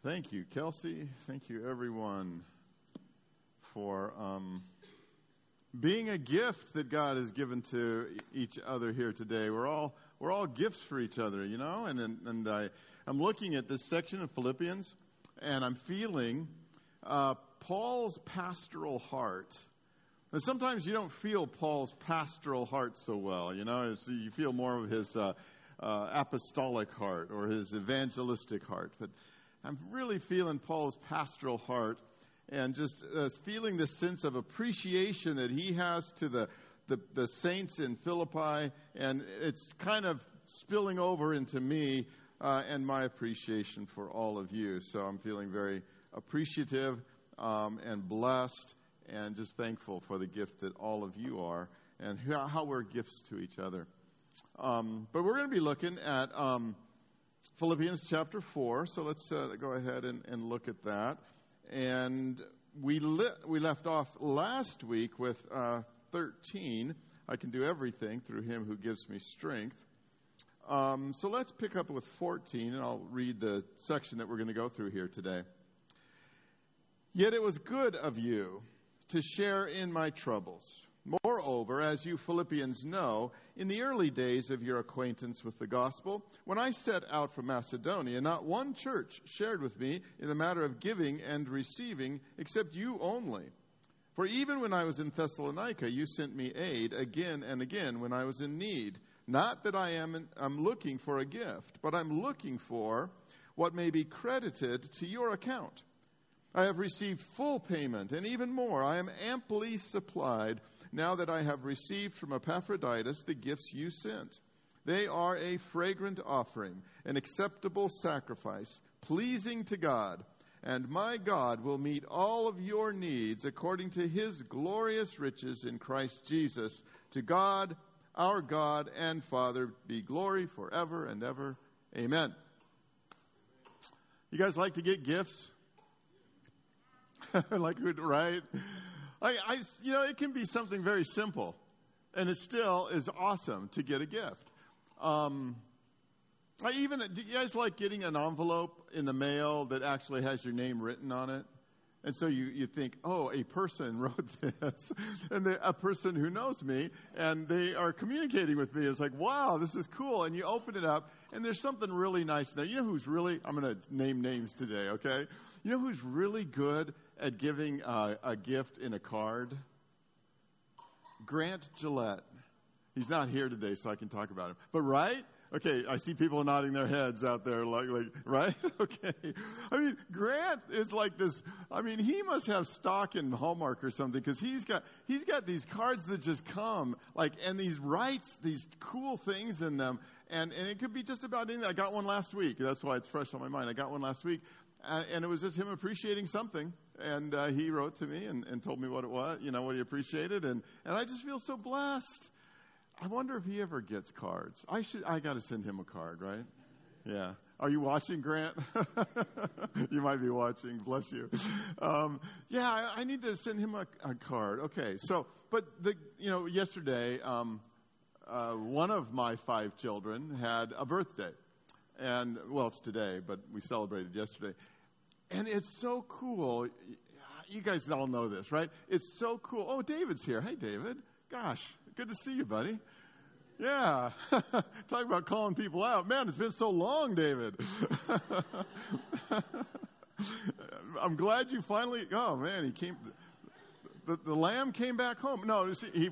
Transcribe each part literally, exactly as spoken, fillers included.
Thank you, Kelsey. Thank you, everyone, for um, being a gift that God has given to each other here today. We're all we're all gifts for each other, you know. And and, and I I'm looking at this section of Philippians, and I'm feeling uh, Paul's pastoral heart. And sometimes you don't feel Paul's pastoral heart so well, you know. It's, you feel more of his uh, uh, apostolic heart or his evangelistic heart, but I'm really feeling Paul's pastoral heart and just uh, feeling this sense of appreciation that he has to the, the, the saints in Philippi, and it's kind of spilling over into me uh, and my appreciation for all of you. So I'm feeling very appreciative um, and blessed and just thankful for the gift that all of you are and how, how we're gifts to each other. Um, but we're going to be looking at Um, Philippians chapter four, so let's uh, go ahead and, and look at that. And we li- we left off last week with uh, thirteen, I can do everything through him who gives me strength. Um, so let's pick up with fourteen, and I'll read the section that we're going to go through here today. Yet it was good of you to share in my troubles. Moreover, as you Philippians know, in the early days of your acquaintance with the gospel, when I set out from Macedonia, not one church shared with me in the matter of giving and receiving, except you only. For even when I was in Thessalonica, you sent me aid again and again when I was in need. Not that I am I'm looking for a gift, but I'm looking for what may be credited to your account. I have received full payment, and even more, I am amply supplied now that I have received from Epaphroditus the gifts you sent. They are a fragrant offering, an acceptable sacrifice, pleasing to God. And my God will meet all of your needs according to his glorious riches in Christ Jesus. To God, our God and Father, be glory forever and ever. Amen. You guys like to get gifts? Like, right? I, I, you know, it can be something very simple, and it still is awesome to get a gift. Um, I even, do you guys like getting an envelope in the mail that actually has your name written on it? And so you, you think, oh, a person wrote this, and a person who knows me, and they are communicating with me. It's like, wow, this is cool. And you open it up, and there's something really nice there. You know who's really, I'm going to name names today, okay? You know who's really good at giving uh, a gift in a card? Grant Gillette. He's not here today, so I can talk about him. But right? Okay, I see people nodding their heads out there, like, like, right? Okay. I mean, Grant is like this. I mean, he must have stock in Hallmark or something, because he's got he's got these cards that just come, like, and these writes these cool things in them, and and it could be just about anything. I got one last week. That's why it's fresh on my mind. I got one last week, and, and it was just him appreciating something, and uh, he wrote to me and, and told me what it was, you know, what he appreciated, and and I just feel so blessed. I wonder if he ever gets cards. I should. I got to send him a card, right? Yeah. Are you watching, Grant? You might be watching. Bless you. Um, yeah, I, I need to send him a, a card. Okay. So, but the you know, yesterday, um, uh, one of my five children had a birthday, and well, it's today, but we celebrated yesterday, and it's so cool. You guys all know this, right? It's so cool. Oh, David's here. Hey, David. Gosh. Good to see you, buddy. Yeah. Talk about calling people out. Man, it's been so long, David. I'm glad you finally, oh man, he came, the, the lamb came back home. No, see, he,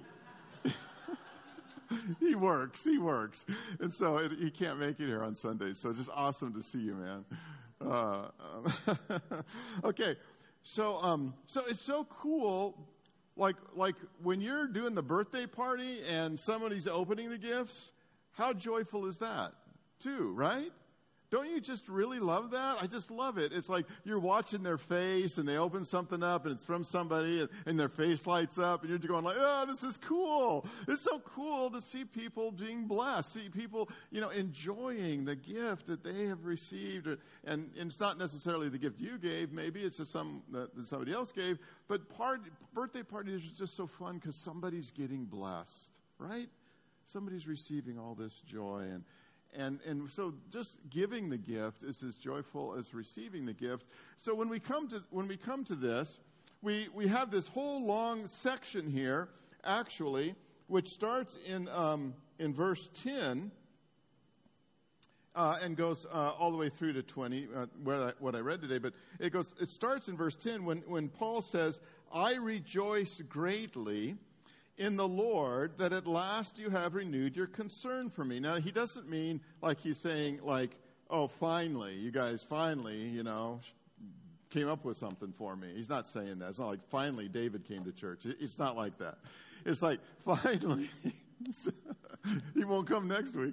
he works, he works. And so it, he can't make it here on Sundays. So it's just awesome to see you, man. Uh, um, okay. So, um, so it's so cool. Like, like when you're doing the birthday party and somebody's opening the gifts, how joyful is that too, right? Don't you just really love that? I just love it. It's like you're watching their face and they open something up and it's from somebody and, and their face lights up and you're going like, oh, this is cool. It's so cool to see people being blessed, see people, you know, enjoying the gift that they have received. And, and it's not necessarily the gift you gave. Maybe it's just some that, that somebody else gave. But part, birthday parties are just so fun because somebody's getting blessed, right? Somebody's receiving all this joy and and and so just giving the gift is as joyful as receiving the gift. So when we come to when we come to this, we we have this whole long section here, actually, which starts in um, in verse ten. Uh, and goes uh, all the way through to twenty, uh, where I, what I read today. But it goes. It starts in verse ten when, when Paul says, "I rejoice greatly in the Lord that at last you have renewed your concern for me." Now, he doesn't mean like he's saying like, "Oh, finally, you guys finally, you know, came up with something for me." He's not saying that. It's not like finally David came to church. It's not like that. It's like finally he won't come next week.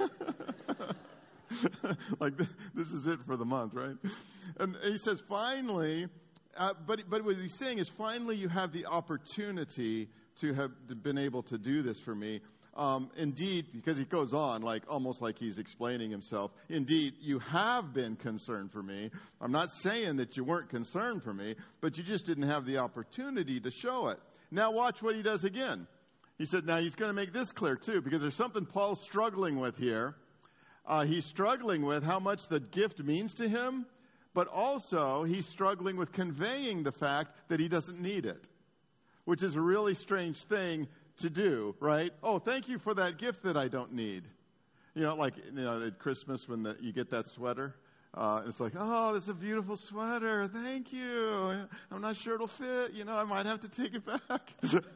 Like this is it for the month, right? And he says, finally, uh, but but what he's saying is, finally, you have the opportunity to have been able to do this for me. Um, indeed, because he goes on, like almost like he's explaining himself. Indeed, you have been concerned for me. I'm not saying that you weren't concerned for me, but you just didn't have the opportunity to show it. Now, watch what he does again. He said, now he's going to make this clear too, because there's something Paul's struggling with here. Uh, he's struggling with how much the gift means to him, but also he's struggling with conveying the fact that he doesn't need it, which is a really strange thing to do, right? Oh, thank you for that gift that I don't need. You know, like, you know, at Christmas when the, you get that sweater, uh, it's like, oh, this is a beautiful sweater. Thank you. I'm not sure it'll fit. You know, I might have to take it back.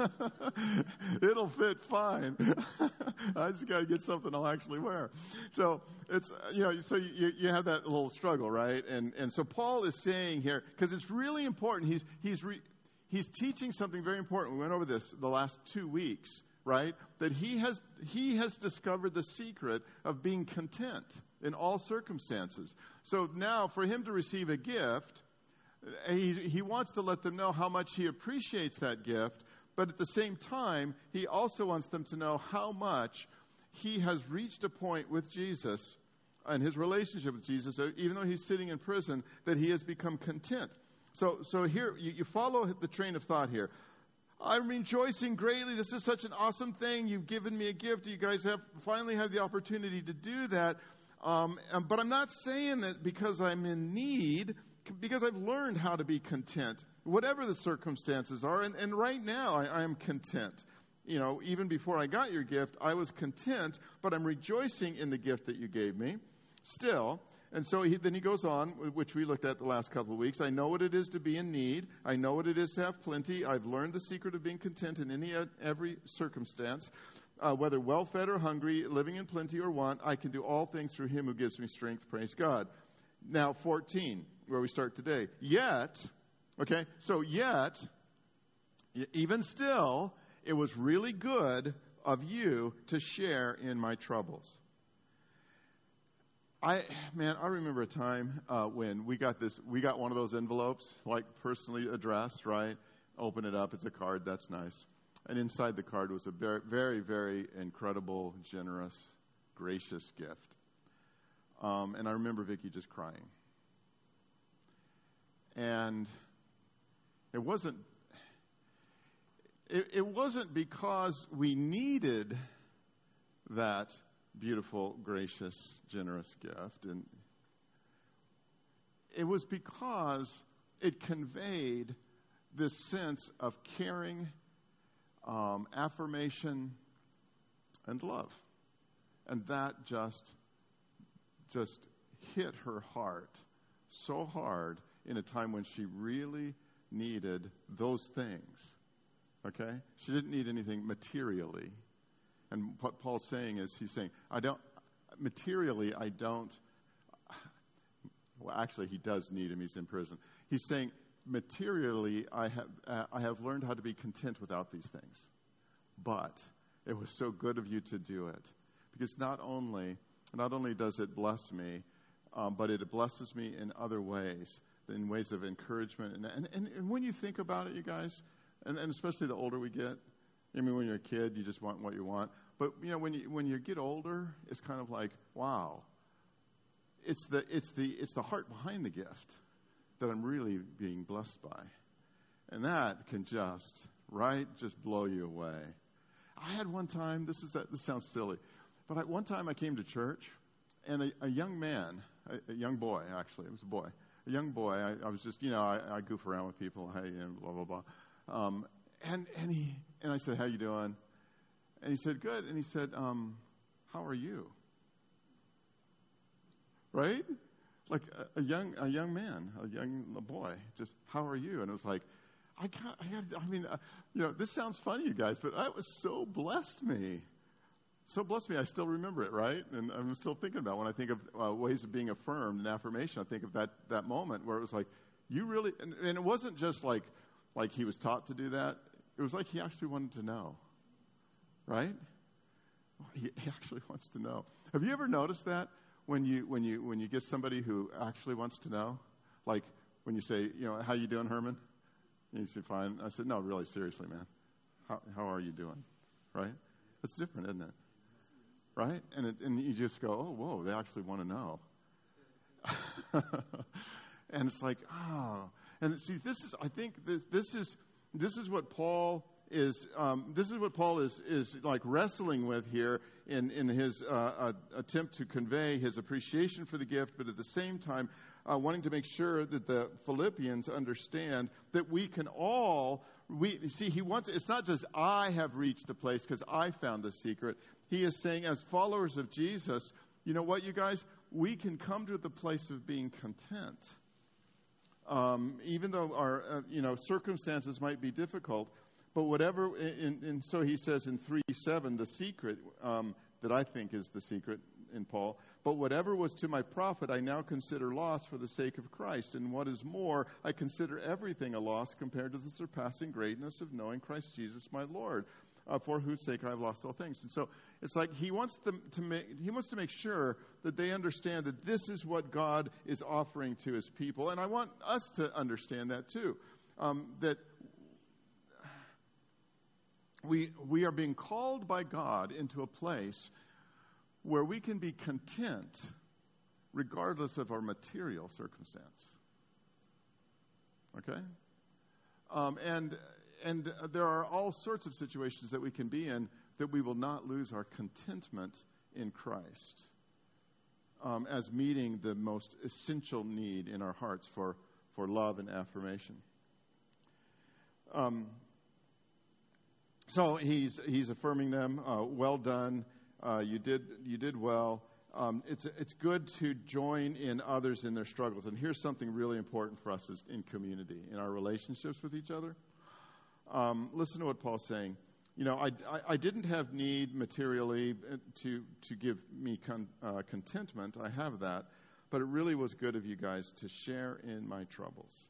It'll fit fine. I just got to get something I'll actually wear. So it's, you know, so you, you have that little struggle, right? And, and so Paul is saying here, because it's really important. He's, he's, re, he's teaching something very important. We went over this the last two weeks, right? That he has, he has discovered the secret of being content in all circumstances. So now for him to receive a gift, he, he wants to let them know how much he appreciates that gift, but at the same time, he also wants them to know how much he has reached a point with Jesus and his relationship with Jesus, even though he's sitting in prison, that he has become content. So, so here, you, you follow the train of thought here. I'm rejoicing greatly. This is such an awesome thing. You've given me a gift. You guys have finally had the opportunity to do that. Um, but I'm not saying that because I'm in need, because I've learned how to be content, whatever the circumstances are. And, and right now, I, I am content. You know, even before I got your gift, I was content, but I'm rejoicing in the gift that you gave me still. And so he, then he goes on, which we looked at the last couple of weeks. I know what it is to be in need. I know what it is to have plenty. I've learned the secret of being content in any every circumstance. Uh, whether well-fed or hungry, living in plenty or want, I can do all things through him who gives me strength. Praise God. Now, fourteen, where we start today. Yet, okay, so yet, even still, it was really good of you to share in my troubles. I, man, I remember a time uh, when we got this, we got one of those envelopes, like personally addressed, right? Open it up, it's a card, that's nice. And inside the card was a very, very, very incredible, generous, gracious gift. Um, and I remember Vicki just crying. And it wasn't, it, it wasn't because we needed that beautiful, gracious, generous gift. And it was because it conveyed this sense of caring, Um, affirmation, and love. And that just, just hit her heart so hard in a time when she really needed those things. Okay? She didn't need anything materially. And what Paul's saying is, he's saying, I don't, materially, I don't, well, actually, he does need him. He's in prison. He's saying, materially, I have uh, I have learned how to be content without these things. But it was so good of you to do it, because not only not only does it bless me, um, but it blesses me in other ways, in ways of encouragement. And and, and, and when you think about it, you guys, and, and especially the older we get, I mean, when you're a kid, you just want what you want. But you know, when you when you get older, it's kind of like, wow, it's the it's the it's the heart behind the gift that I'm really being blessed by. And that can just, right, just blow you away. I had one time, this is this sounds silly, but I, one time I came to church, and a, a young man, a, a young boy, actually, it was a boy, a young boy. I, I was just, you know, I, I goof around with people, hey, and blah, blah, blah. Um, and, and he, and I said, how you doing? And he said, good. And he said, um, how are you? Right? Like a, a young, a young man, a young a boy, just, how are you? And it was like, I got, I got, I mean, uh, you know, this sounds funny, you guys, but that was so blessed me. So blessed me, I still remember it, right? And I'm still thinking about when I think of uh, ways of being affirmed and affirmation, I think of that, that moment where it was like, you really, and, and it wasn't just like, like he was taught to do that. It was like he actually wanted to know, right? He, he actually wants to know. Have you ever noticed that when you, when you, when you get somebody who actually wants to know? Like when you say, you know, how you doing, Herman? And you say, fine. I said, no, really, seriously, man. How, how are you doing? Right? It's different, isn't it? Right? And it, and you just go, oh, whoa, they actually want to know. And it's like, oh. And see, this is, I think this, this is, this is what Paul is, um, this is what Paul is, is like wrestling with here in, in his uh, uh, attempt to convey his appreciation for the gift, but at the same time, uh, wanting to make sure that the Philippians understand that we can all, we see, he wants, it's not just I have reached a place because I found the secret. He is saying, as followers of Jesus, you know what, you guys, we can come to the place of being content. Um, even though our, uh, you know, circumstances might be difficult, but whatever, in, in, so he says in three seven, the secret, um, that I think is the secret in Paul, but whatever was to my profit, I now consider loss for the sake of Christ. And what is more, I consider everything a loss compared to the surpassing greatness of knowing Christ Jesus my Lord, uh, for whose sake I have lost all things. And so it's like he wants them to make, he wants to make sure that they understand that this is what God is offering to his people. And I want us to understand that too, um, that we we are being called by God into a place where we can be content regardless of our material circumstance. Okay? Um, and and there are all sorts of situations that we can be in that we will not lose our contentment in Christ um, as meeting the most essential need in our hearts for, for love and affirmation. Um, so he's he's affirming them. Uh, well done. Uh, you did you did well. Um, it's it's good to join in others in their struggles. And here's something really important for us is in community, in our relationships with each other. Um, listen to what Paul's saying. You know, I, I, I didn't have need materially to to give me con, uh, contentment. I have that. But it really was good of you guys to share in my troubles.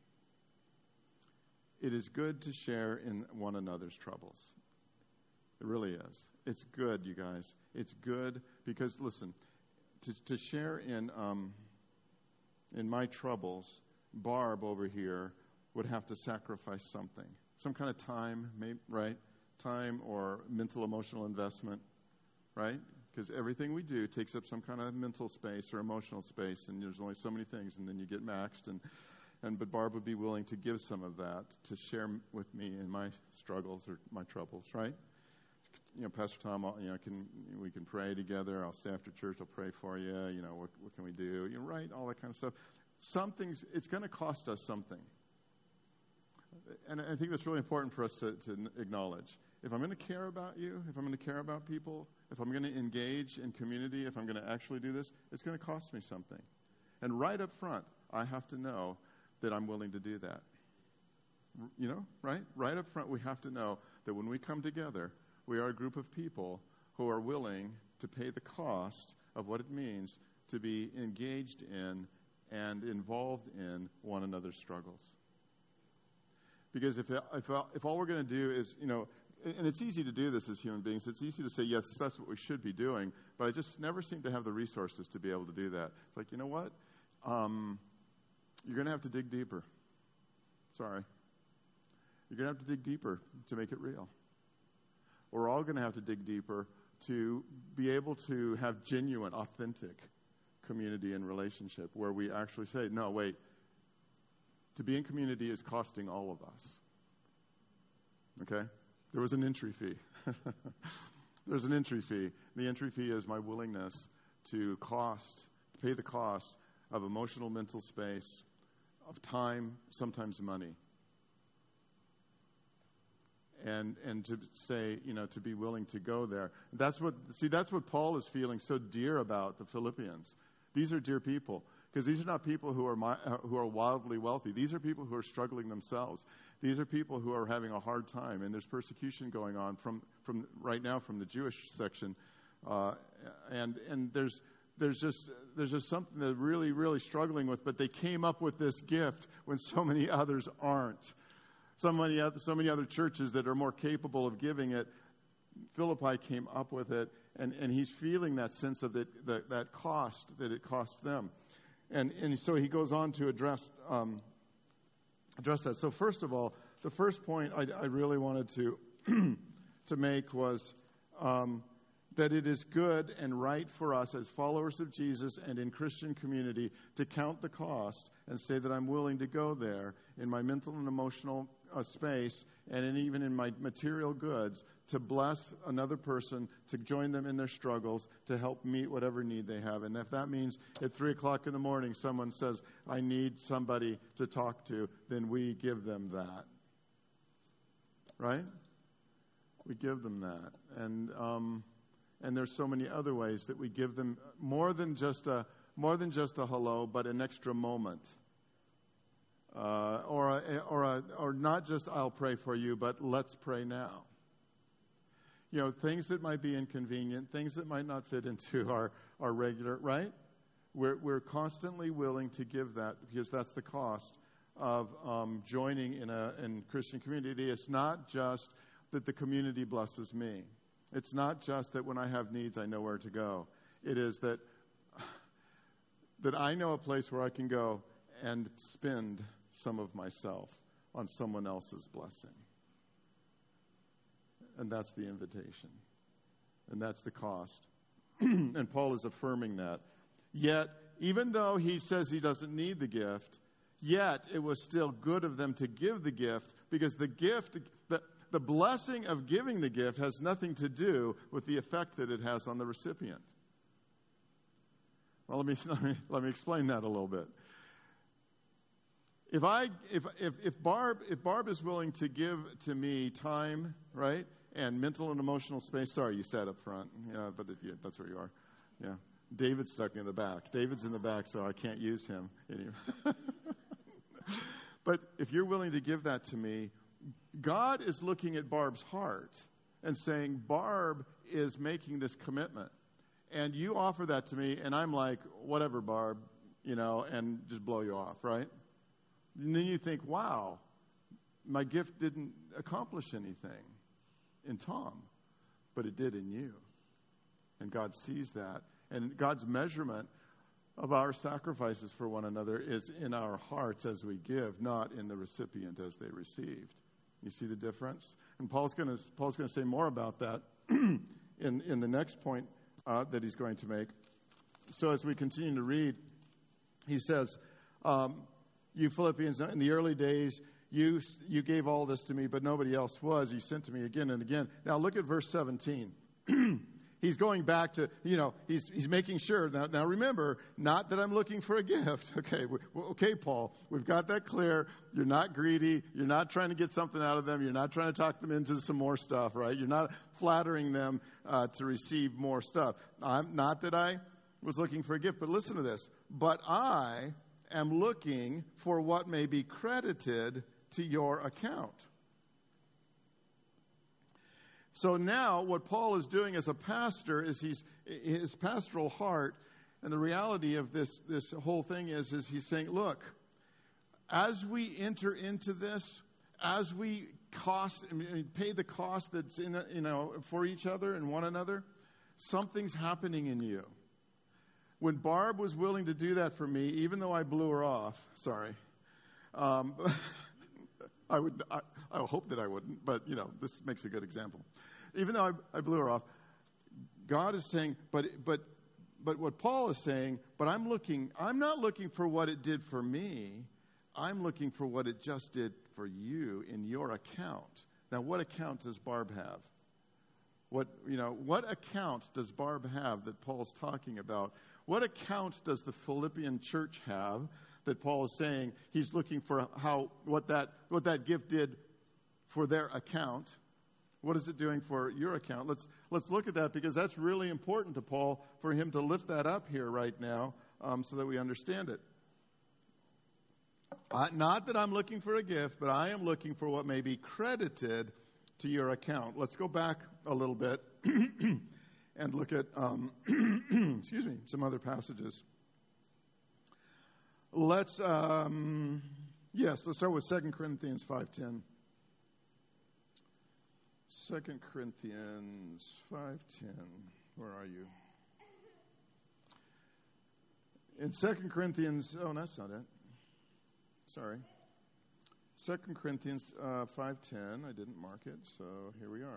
It is good to share in one another's troubles. It really is. It's good, you guys. It's good because, listen, to, to share in um, in my troubles, Barb over here would have to sacrifice something. Some kind of time, maybe, right? Time or mental, emotional investment, right? Because everything we do takes up some kind of mental space or emotional space, and there's only so many things, and then you get maxed. And, and but Barb would be willing to give some of that to share with me in my struggles or my troubles, right? You know, Pastor Tom, you know, can we can pray together. I'll stay after church. I'll pray for you. You know, what, what can we do? You know, right? All that kind of stuff. Something's it's going to cost us something, and I think that's really important for us to, to acknowledge. If I'm going to care about you, if I'm going to care about people, if I'm going to engage in community, if I'm going to actually do this, it's going to cost me something. And right up front, I have to know that I'm willing to do that. You know, right? Right up front, we have to know that when we come together, we are a group of people who are willing to pay the cost of what it means to be engaged in and involved in one another's struggles. Because if if, if all we're going to do is, you know, and it's easy to do this as human beings. It's easy to say, yes, that's what we should be doing, but I just never seem to have the resources to be able to do that. It's like, you know what? Um, you're going to have to dig deeper. Sorry. You're going to have to dig deeper to make it real. We're all going to have to dig deeper to be able to have genuine, authentic community and relationship where we actually say, no, wait, to be in community is costing all of us. Okay? There was an entry fee. There's an entry fee. The entry fee is my willingness to cost, pay the cost of emotional mental space, of time, sometimes money. And and to say, you know, to be willing to go there. That's what, see, that's what Paul is feeling so dear about the Philippians. These are dear people. Because these are not people who are mi- who are wildly wealthy. These are people who are struggling themselves. These are people who are having a hard time. And there's persecution going on from, from right now from the Jewish section. Uh, and and there's there's just there's just something they're really, really struggling with. But they came up with this gift when so many others aren't. So many other, so many other churches that are more capable of giving it, Philippi came up with it. And, and he's feeling that sense of that, that, that cost that it cost them. And and so he goes on to address um, address that. So first of all, the first point I, I really wanted to to make was um, that it is good and right for us as followers of Jesus and in Christian community to count the cost and say that I'm willing to go there in my mental and emotional uh, space and in, even in my material goods to bless another person, to join them in their struggles, to help meet whatever need they have. And if that means at three o'clock in the morning someone says, I need somebody to talk to, then we give them that. Right? We give them that. And um, and there's so many other ways that we give them more than just a more than just a hello, but an extra moment. Uh, or a, or a, or not just I'll pray for you, but let's pray now. You know, things that might be inconvenient, things that might not fit into our, our regular, right? We're we're constantly willing to give that because that's the cost of um, joining in a in Christian community. It's not just that the community blesses me. It's not just that when I have needs, I know where to go. It is that that I know a place where I can go and spend some of myself on someone else's blessing. And that's the invitation. And that's the cost. And Paul is affirming that. Yet, even though he says he doesn't need the gift, yet it was still good of them to give the gift because the gift, the, the blessing of giving the gift has nothing to do with the effect that it has on the recipient. Well, let me, let me, let me explain that a little bit. If I, if, if, if Barb, if Barb is willing to give to me time, right, and mental and emotional space, sorry, you sat up front, yeah, but it, yeah, that's where you are, yeah. David's stuck in the back. David's in the back, so I can't use him anymore. But if you're willing to give that to me, God is looking at Barb's heart and saying, Barb is making this commitment, and you offer that to me, and I'm like, whatever, Barb, you know, and just blow you off, right? And then you think, wow, my gift didn't accomplish anything in Tom, but it did in you. And God sees that. And God's measurement of our sacrifices for one another is in our hearts as we give, not in the recipient as they received. You see the difference? And Paul's going to Paul's going to say more about that in, in the next point uh, that he's going to make. So as we continue to read, he says, um, you Philippians, in the early days, you you gave all this to me, but nobody else was. You sent to me again and again. Now look at verse seventeen. He's going back to, you know, he's he's making sure. Now, now remember, not that I'm looking for a gift. Okay, we, okay, Paul, we've got that clear. You're not greedy. You're not trying to get something out of them. You're not trying to talk them into some more stuff, right? You're not flattering them uh, to receive more stuff. I'm not that I was looking for a gift, but listen to this. But I am looking for what may be credited to your account. So now what Paul is doing as a pastor is he's his pastoral heart, and the reality of this, this whole thing is, is he's saying, look, as we enter into this, as we cost, I mean, pay the cost that's in, you know, for each other and one another, something's happening in you. When Barb was willing to do that for me, even though I blew her off, sorry, um, I would, I, I hope that I wouldn't, but, you know, this makes a good example. Even though I, I blew her off, God is saying, but, but, but what Paul is saying, but I'm looking, I'm not looking for what it did for me. I'm looking for what it just did for you in your account. Now, what account does Barb have? What, you know, what account does Barb have that Paul's talking about? What account does the Philippian church have that Paul is saying he's looking for how what that what that gift did for their account? What is it doing for your account? Let's let's look at that, because that's really important to Paul for him to lift that up here right now, um, so that we understand it. Uh, not that I'm looking for a gift, but I am looking for what may be credited to your account. Let's go back a little bit and look at um, excuse me some other passages. Let's um, yes, let's start with Second Corinthians five ten. Second Corinthians five ten. Where are you? In Second Corinthians, oh, that's not it. Sorry. Second Corinthians uh, five ten. I didn't mark it, so here we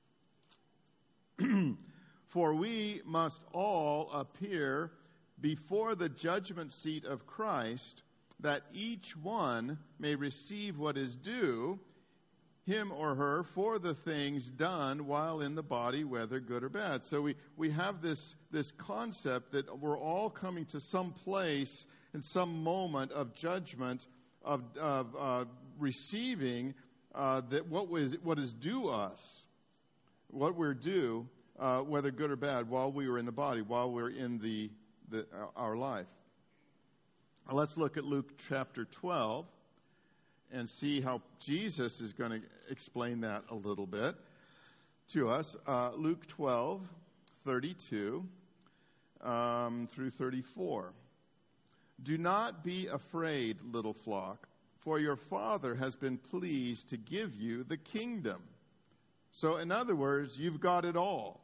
are. For we must all appear before the judgment seat of Christ, that each one may receive what is due him or her for the things done while in the body, whether good or bad. So we, we have this, this concept that we're all coming to some place in some moment of judgment, of, of uh, receiving uh, that what was what is due us, what we're due, uh, whether good or bad, while we were in the body, while we're in the, the our life. Let's look at Luke chapter twelve and see how Jesus is going to explain that a little bit to us. Uh, Luke twelve, thirty-two um, through thirty-four. Do not be afraid, little flock, for your Father has been pleased to give you the kingdom. So, in other words, you've got it all.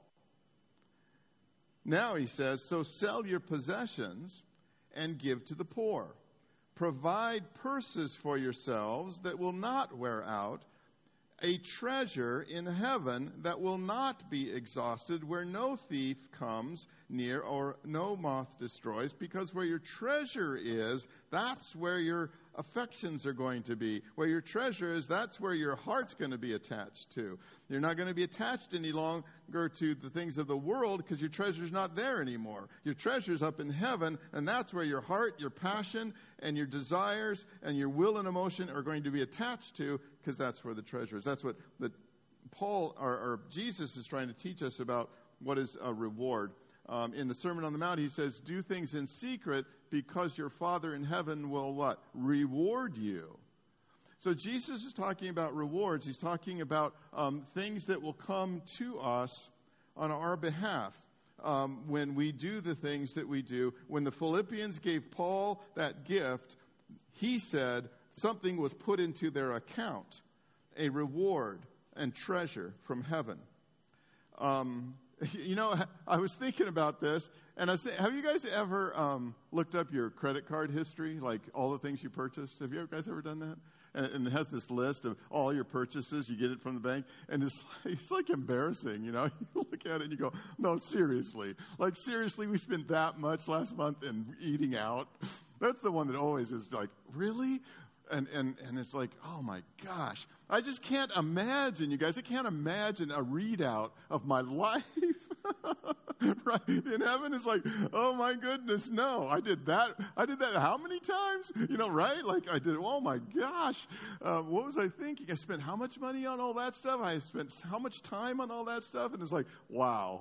Now, he says, so sell your possessions and give to the poor. Provide purses for yourselves that will not wear out, a treasure in heaven that will not be exhausted, where no thief comes near or no moth destroys, because where your treasure is, that's where your affections are going to be. Where your treasure is, that's where your heart's going to be attached to. You're not going to be attached any longer to the things of the world, because your treasure's not there anymore. Your treasure's up in heaven, and that's where your heart, your passion, and your desires, and your will and emotion are going to be attached to, because that's where the treasure is. That's what the, Paul or, or Jesus is trying to teach us about what is a reward. Um, in the Sermon on the Mount, he says, do things in secret because your Father in heaven will what? Reward you. So Jesus is talking about rewards. He's talking about um, things that will come to us on our behalf um, when we do the things that we do. When the Philippians gave Paul that gift, he said something was put into their account, a reward and treasure from heaven. Um You know, I was thinking about this, and I was thinking, have you guys ever um, looked up your credit card history, like all the things you purchased? Have you guys ever done that? And, and it has this list of all your purchases. You get it from the bank, and it's, it's like embarrassing, you know? You look at it and you go, no, seriously. Like, seriously, we spent that much last month in eating out? That's the one that always is like, really? And, and and it's like, oh my gosh, I just can't imagine, you guys, I can't imagine a readout of my life. Right? In heaven, it's like, oh my goodness, no, I did that. I did that how many times? You know, right? Like I did, oh my gosh, uh, what was I thinking? I spent how much money on all that stuff? I spent how much time on all that stuff? And it's like, wow.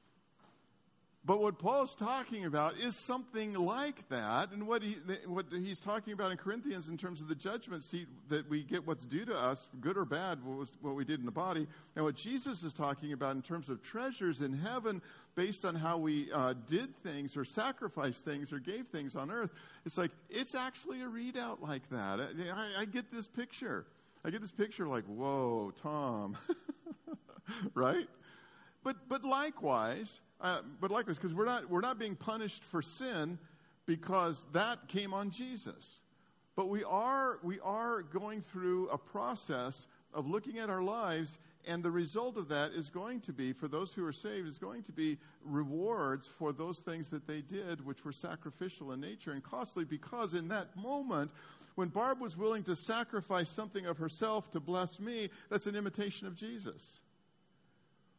But what Paul's talking about is something like that. And what he what he's talking about in Corinthians in terms of the judgment seat, that we get what's due to us, good or bad, what, was, what we did in the body. And what Jesus is talking about in terms of treasures in heaven based on how we uh, did things or sacrificed things or gave things on earth. It's like, it's actually a readout like that. I, I get this picture. I get this picture like, whoa, Tom. Right? But but likewise... Uh, but likewise, because we're not we're not being punished for sin, because that came on Jesus. But we are we are going through a process of looking at our lives, and the result of that is going to be, for those who are saved, is going to be rewards for those things that they did, which were sacrificial in nature and costly. Because in that moment, when Barb was willing to sacrifice something of herself to bless me, that's an imitation of Jesus.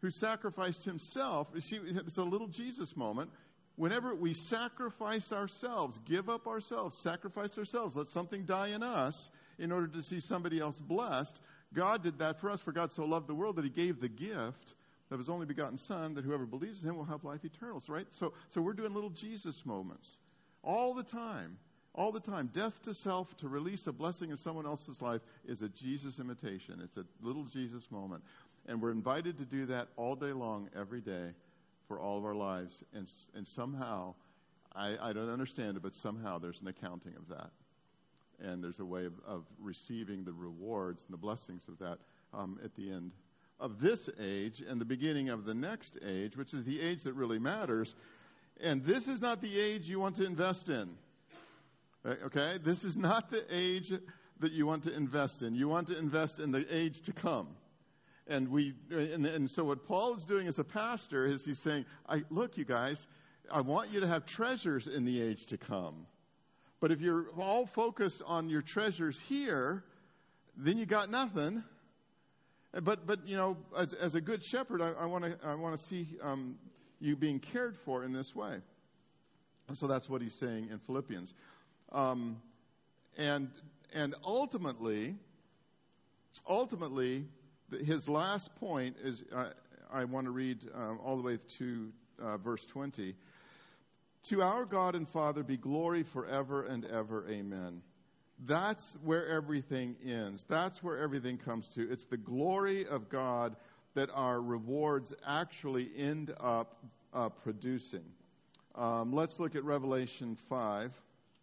who sacrificed himself. She, it's a little Jesus moment. Whenever we sacrifice ourselves, give up ourselves, sacrifice ourselves, let something die in us in order to see somebody else blessed, God did that for us. For God so loved the world that he gave the gift of his only begotten Son, that whoever believes in him will have life eternal. Right? So, so we're doing little Jesus moments all the time. All the time. Death to self, to release a blessing in someone else's life, is a Jesus imitation. It's a little Jesus moment. And we're invited to do that all day long, every day, for all of our lives. And and somehow, I, I don't understand it, but somehow there's an accounting of that. And there's a way of, of receiving the rewards and the blessings of that um, at the end of this age and the beginning of the next age, which is the age that really matters. And this is not the age you want to invest in. Okay? This is not the age that you want to invest in. You want to invest in the age to come. And we, and, and so what Paul is doing as a pastor is he's saying, I, look, you guys, I want you to have treasures in the age to come. But if you're all focused on your treasures here, then you got nothing. But, but you know, as, as a good shepherd, I want to I want to see um, you being cared for in this way. And so that's what he's saying in Philippians. Um, and and ultimately, ultimately, his last point is, uh, I want to read um, all the way to uh, verse twenty. To our God and Father be glory forever and ever. Amen. That's where everything ends. That's where everything comes to. It's the glory of God that our rewards actually end up uh, producing. Um, let's look at Revelation five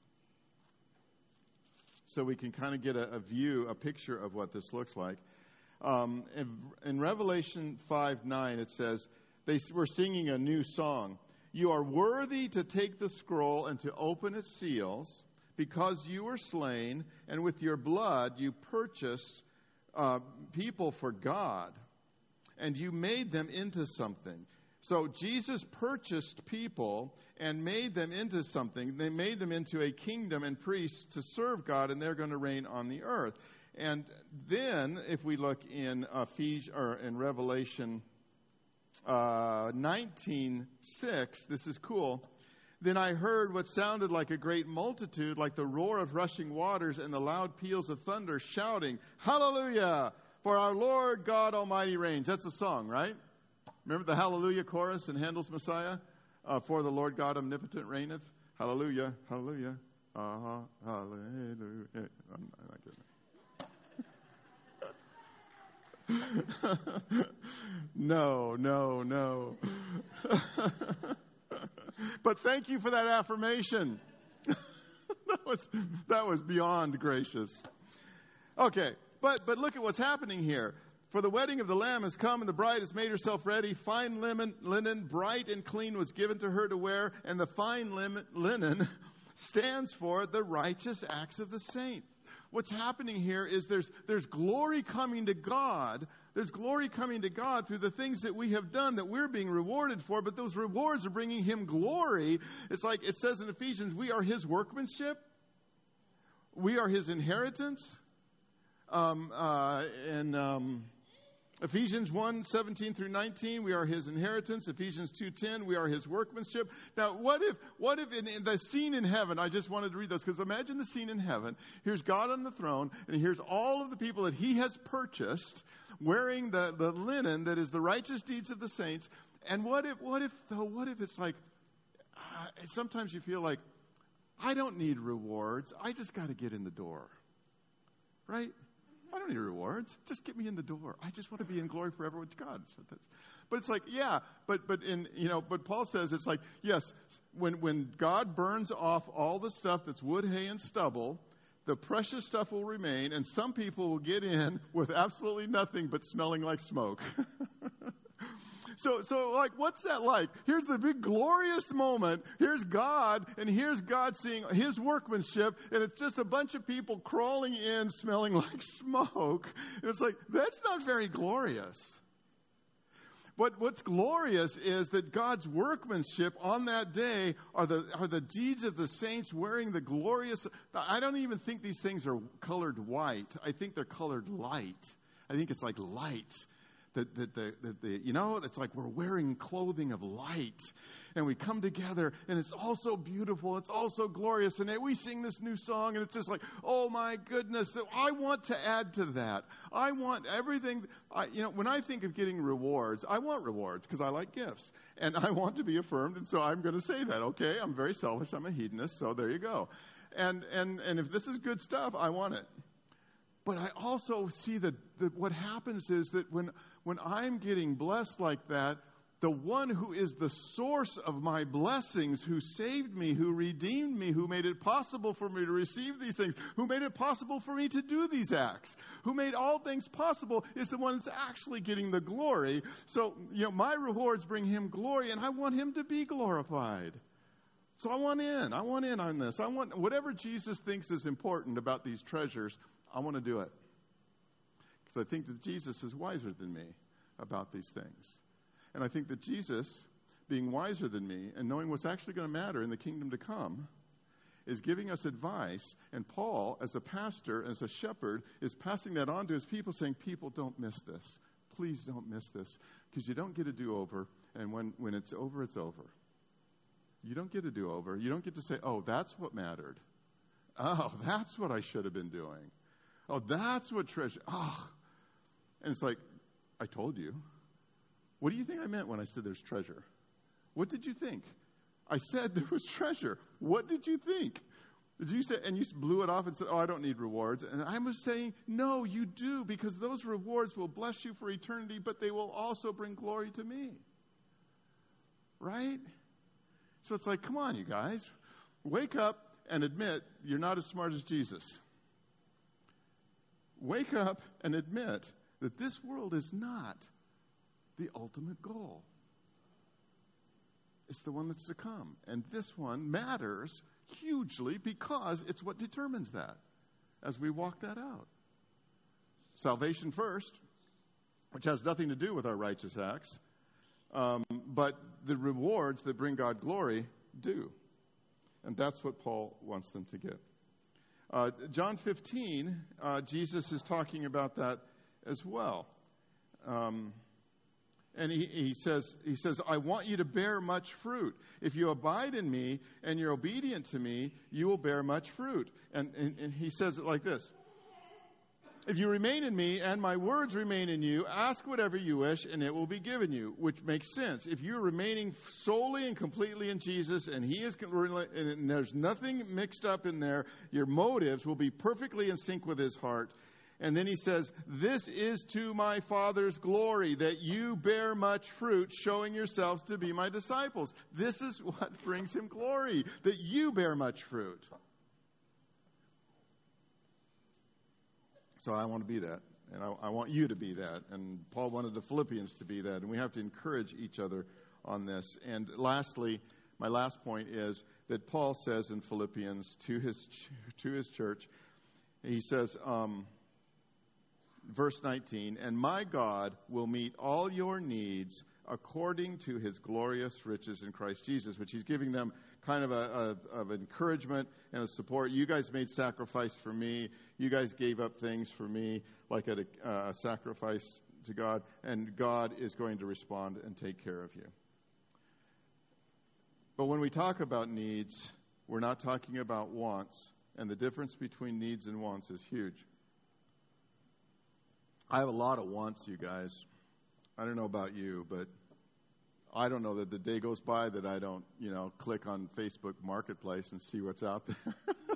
so we can kind of get a, a view, a picture of what this looks like. Um, in, in Revelation five nine, it says, they were singing a new song. You are worthy to take the scroll and to open its seals, because you were slain, and with your blood you purchased uh, people for God, and you made them into something. So Jesus purchased people and made them into something. They made them into a kingdom and priests to serve God, and they're going to reign on the earth. And then, if we look in Ephesians or in Revelation uh, nineteen six, this is cool. Then I heard what sounded like a great multitude, like the roar of rushing waters and the loud peals of thunder, shouting, "Hallelujah! For our Lord God Almighty reigns." That's a song, right? Remember the Hallelujah chorus in Handel's Messiah? Uh, For the Lord God Omnipotent reigneth. Hallelujah, hallelujah, uh-huh, hallelujah. I'm not kidding. no, no, no. But thank you for that affirmation. that was that was beyond gracious. Okay, but but look at what's happening here. For the wedding of the Lamb has come, and the bride has made herself ready. Fine linen, linen, bright and clean, was given to her to wear, and the fine linen, linen stands for the righteous acts of the saint. What's happening here is there's there's glory coming to God. There's glory coming to God through the things that we have done that we're being rewarded for, but those rewards are bringing him glory. It's like it says in Ephesians, we are his workmanship. We are his inheritance. Um, uh, and um, Ephesians one, seventeen through nineteen, we are his inheritance. Ephesians two ten, we are his workmanship. Now, what if what if in, in the scene in heaven, I just wanted to read those, because imagine the scene in heaven. Here's God on the throne, and here's all of the people that he has purchased, wearing the, the linen that is the righteous deeds of the saints. And what if, what if, though, what if it's like, uh, sometimes you feel like, I don't need rewards. I just got to get in the door. Right? I don't need rewards. Just get me in the door. I just want to be in glory forever with God. So that's, but it's like, yeah, but but in you know, but Paul says it's like, yes, when when God burns off all the stuff that's wood, hay, and stubble, the precious stuff will remain, and some people will get in with absolutely nothing but smelling like smoke. So, so like, what's that like? Here's the big glorious moment. Here's God, and here's God seeing his workmanship, and it's just a bunch of people crawling in smelling like smoke. And it's like, that's not very glorious. But what's glorious is that God's workmanship on that day are the are the deeds of the saints wearing the glorious. I don't even think these things are colored white. I think they're colored light. I think it's like light. That, that, that, that the, you know, it's like we're wearing clothing of light. And we come together, and it's all so beautiful. It's all so glorious. And we sing this new song, and it's just like, oh, my goodness. So I want to add to that. I want everything. I, you know, when I think of getting rewards, I want rewards because I like gifts. And I want to be affirmed, and so I'm going to say that. Okay, I'm very selfish. I'm a hedonist, so there you go. And and and if this is good stuff, I want it. But I also see that, that what happens is that when when I'm getting blessed like that, the one who is the source of my blessings, who saved me, who redeemed me, who made it possible for me to receive these things, who made it possible for me to do these acts, who made all things possible, is the one that's actually getting the glory. So, you know, my rewards bring him glory, and I want him to be glorified. So I want in. I want in on this. I want whatever Jesus thinks is important about these treasures, I want to do it. Because I think that Jesus is wiser than me about these things. And I think that Jesus, being wiser than me and knowing what's actually going to matter in the kingdom to come, is giving us advice. And Paul, as a pastor, as a shepherd, is passing that on to his people, saying, people, don't miss this. Please don't miss this. Because you don't get a do-over. And when, when it's over, it's over. You don't get a do-over. You don't get to say, oh, that's what mattered. Oh, that's what I should have been doing. Oh, that's what treasure. Oh. And it's like, I told you. What do you think I meant when I said there's treasure? What did you think? I said there was treasure. What did you think? Did you say, and you blew it off and said, oh, I don't need rewards. And I was saying, no, you do, because those rewards will bless you for eternity, but they will also bring glory to me. Right? So it's like, come on, you guys. Wake up and admit you're not as smart as Jesus. Wake up and admit that this world is not the ultimate goal. It's the one that's to come. And this one matters hugely because it's what determines that as we walk that out. Salvation first, which has nothing to do with our righteous acts, um, but the rewards that bring God glory do. And that's what Paul wants them to get. Uh, John fifteen, uh, Jesus is talking about that as well. Um, and he, he says, he says, I want you to bear much fruit. If you abide in me and you're obedient to me, you will bear much fruit. And, and, and he says it like this. If you remain in me and my words remain in you, ask whatever you wish and it will be given you, which makes sense. If you're remaining solely and completely in Jesus and he is, and there's nothing mixed up in there, your motives will be perfectly in sync with his heart. And then he says, this is to my Father's glory, that you bear much fruit, showing yourselves to be my disciples. This is what brings him glory, that you bear much fruit. So I want to be that, and I, I want you to be that. And Paul wanted the Philippians to be that, and we have to encourage each other on this. And lastly, my last point is that Paul says in Philippians to his to his church, he says, um, verse nineteen, and my God will meet all your needs according to his glorious riches in Christ Jesus, which he's giving them kind of a, a of encouragement and a support. You guys made sacrifice for me. You guys gave up things for me, like a, a sacrifice to God, and God is going to respond and take care of you. But when we talk about needs, we're not talking about wants, and the difference between needs and wants is huge. I have a lot of wants, you guys. I don't know about you, but I don't know that the day goes by that I don't, you know, click on Facebook Marketplace and see what's out there.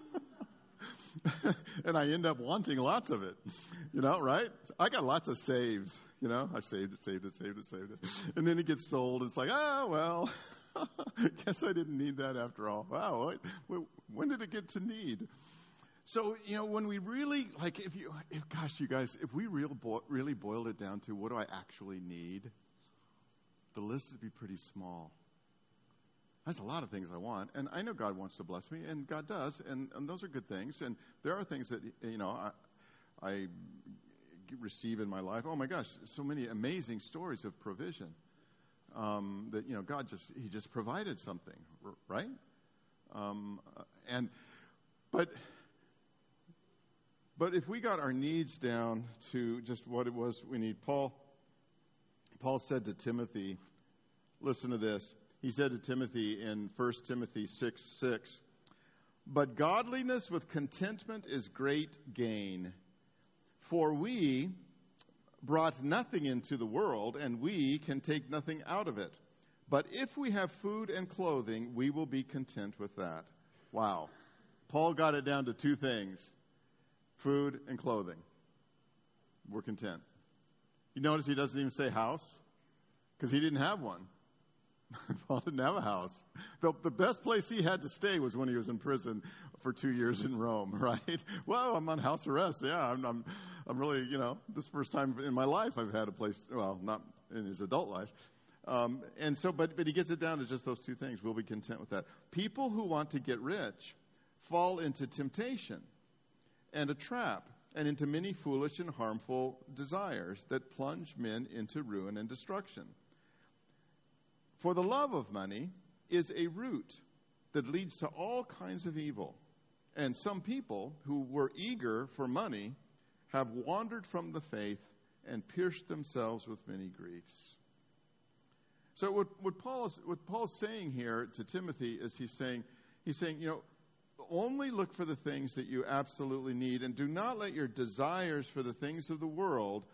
And I end up wanting lots of it, you know, right? I got lots of saves, you know. I saved it, saved it, saved it, saved it. And then it gets sold. It's like, oh, well, guess I didn't need that after all. Wow, when did it get to need? So, you know, when we really, like, if you, if, gosh, you guys, if we real bo- really boiled it down to what do I actually need, the list would be pretty small. There's a lot of things I want, and I know God wants to bless me, and God does, and, and those are good things. And there are things that, you know, I, I receive in my life. Oh, my gosh, so many amazing stories of provision um, that, you know, God just, he just provided something, right? Um, and, but... But if we got our needs down to just what it was we need, Paul Paul said to Timothy, listen to this. He said to Timothy in First Timothy six six, "But godliness with contentment is great gain. For we brought nothing into the world, and we can take nothing out of it. But if we have food and clothing, we will be content with that." Wow. Paul got it down to two things: food and clothing. We're content. You notice he doesn't even say house, because he didn't have one. Paul didn't have a house. The, the best place he had to stay was when he was in prison for two years in Rome, right? Well, I'm on house arrest. Yeah, I'm, I'm, I'm really, you know, this is the first time in my life I've had a place, well, not in his adult life. Um, and so, but, but he gets it down to just those two things. We'll be content with that. People who want to get rich fall into temptation and a trap and into many foolish and harmful desires that plunge men into ruin and destruction. For the love of money is a root that leads to all kinds of evil. And some people who were eager for money have wandered from the faith and pierced themselves with many griefs. So what, what Paul is, what Paul's saying here to Timothy is he's saying, he's saying, you know, only look for the things that you absolutely need, and do not let your desires for the things of the world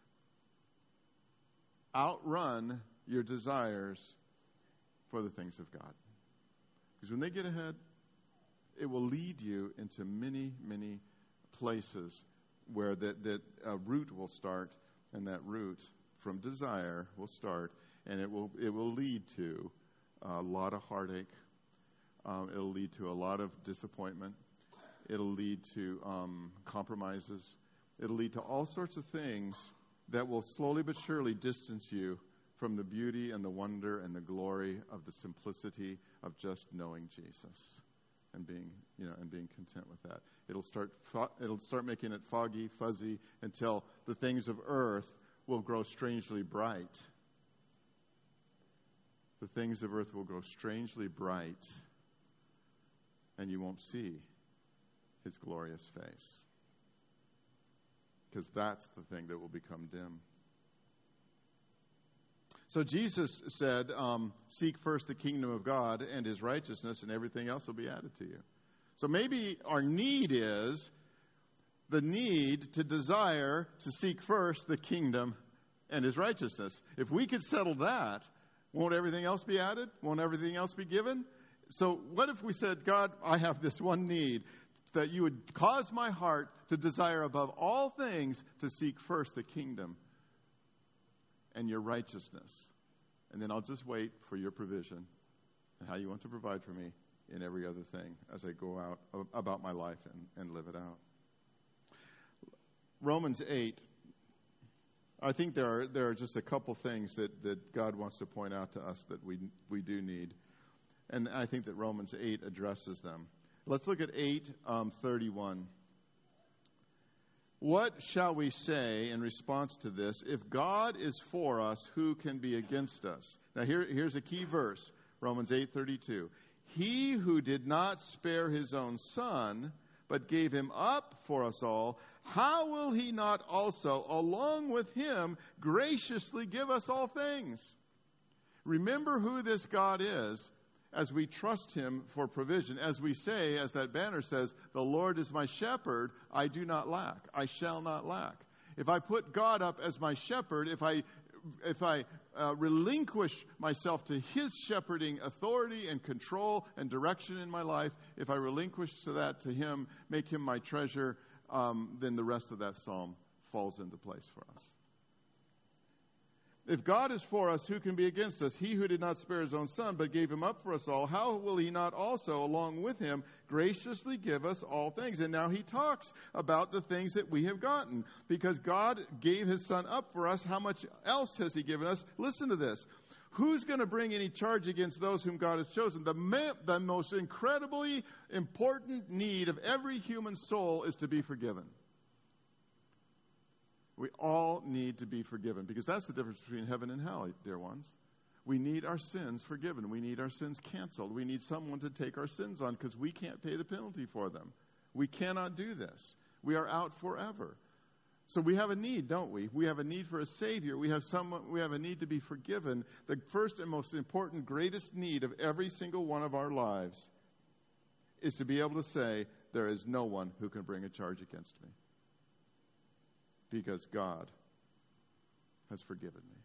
outrun your desires for the things of God. Because when they get ahead, it will lead you into many, many places where that, that a root will start, and that root from desire will start, and it will it will lead to a lot of heartache. Um, it'll lead to a lot of disappointment. It'll lead to um, compromises. It'll lead to all sorts of things that will slowly but surely distance you from the beauty and the wonder and the glory of the simplicity of just knowing Jesus and being, you know, and being content with that. It'll start fo- it'll start making it foggy, fuzzy, until the things of earth will grow strangely bright. The things of earth will grow strangely bright, and you won't see his glorious face. Because that's the thing that will become dim. So Jesus said, um, seek first the kingdom of God and his righteousness, and everything else will be added to you. So maybe our need is the need to desire to seek first the kingdom and his righteousness. If we could settle that, won't everything else be added? Won't everything else be given? So what if we said, God, I have this one need, that you would cause my heart to desire above all things to seek first the kingdom and your righteousness. And then I'll just wait for your provision and how you want to provide for me in every other thing as I go out about my life and, and live it out. Romans eight. I think there are there are just a couple things that, that God wants to point out to us that we we do need. And I think that Romans eight addresses them. Let's look at eight um, thirty-one. What shall we say in response to this? If God is for us, who can be against us? Now here, here's a key verse, Romans eight thirty-two. He who did not spare his own son, but gave him up for us all, how will he not also, along with him, graciously give us all things? Remember who this God is as we trust him for provision. As we say, as that banner says, the Lord is my shepherd, I do not lack. I shall not lack. If I put God up as my shepherd, if I if I uh, relinquish myself to his shepherding authority and control and direction in my life, if I relinquish to that to him, make him my treasure, um, then the rest of that psalm falls into place for us. If God is for us, who can be against us? He who did not spare his own son, but gave him up for us all, how will he not also, along with him, graciously give us all things? And now he talks about the things that we have gotten. Because God gave his son up for us, how much else has he given us? Listen to this. Who's going to bring any charge against those whom God has chosen? The, ma- the most incredibly important need of every human soul is to be forgiven. We all need to be forgiven, because that's the difference between heaven and hell, dear ones. We need our sins forgiven. We need our sins canceled. We need someone to take our sins on, because we can't pay the penalty for them. We cannot do this. We are out forever. So we have a need, don't we? We have a need for a Savior. We have someone, we have a need to be forgiven. The first and most important, greatest need of every single one of our lives is to be able to say, there is no one who can bring a charge against me, because God has forgiven me.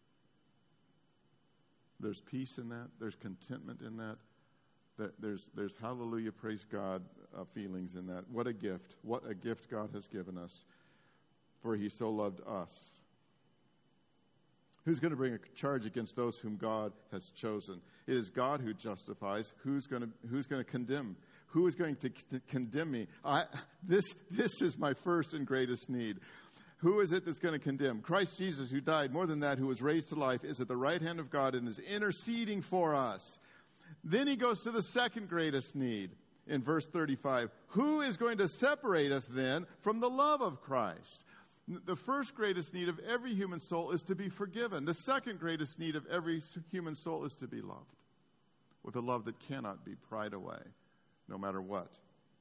There's peace in that. There's contentment in that. There's, there's hallelujah, praise God uh, feelings in that. What a gift. What a gift God has given us. For he so loved us. Who's going to bring a charge against those whom God has chosen? It is God who justifies. Who's going to, who's going to condemn? Who is going to, to condemn me? I, this, this is my first and greatest need. Who is it that's going to condemn? Christ Jesus, who died, more than that, who was raised to life, is at the right hand of God and is interceding for us. Then he goes to the second greatest need in verse thirty-five. Who is going to separate us then from the love of Christ? The first greatest need of every human soul is to be forgiven. The second greatest need of every human soul is to be loved with a love that cannot be pried away, no matter what.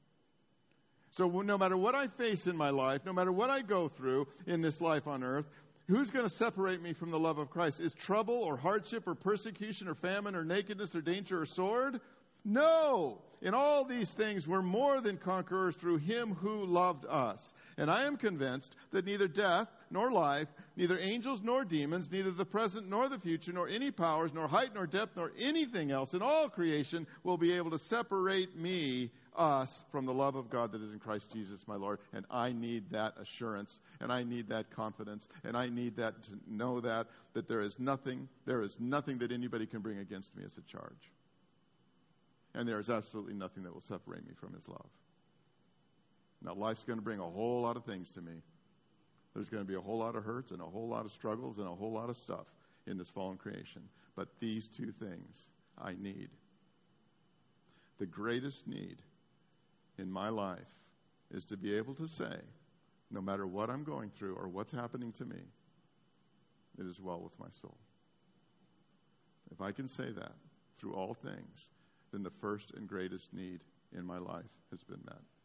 So no matter what I face in my life, no matter what I go through in this life on earth, who's going to separate me from the love of Christ? Is trouble or hardship or persecution or famine or nakedness or danger or sword? No! In all these things, we're more than conquerors through him who loved us. And I am convinced that neither death nor life, neither angels nor demons, neither the present nor the future, nor any powers, nor height nor depth, nor anything else in all creation will be able to separate me, us, from the love of God that is in Christ Jesus, my Lord. And I need that assurance, and I need that confidence, and I need that to know that, that there is nothing, there is nothing that anybody can bring against me as a charge. And there is absolutely nothing that will separate me from his love. Now, life's going to bring a whole lot of things to me. There's going to be a whole lot of hurts and a whole lot of struggles and a whole lot of stuff in this fallen creation. But these two things I need. The greatest need in my life is to be able to say, no matter what I'm going through or what's happening to me, it is well with my soul. If I can say that through all things, then the first and greatest need in my life has been met.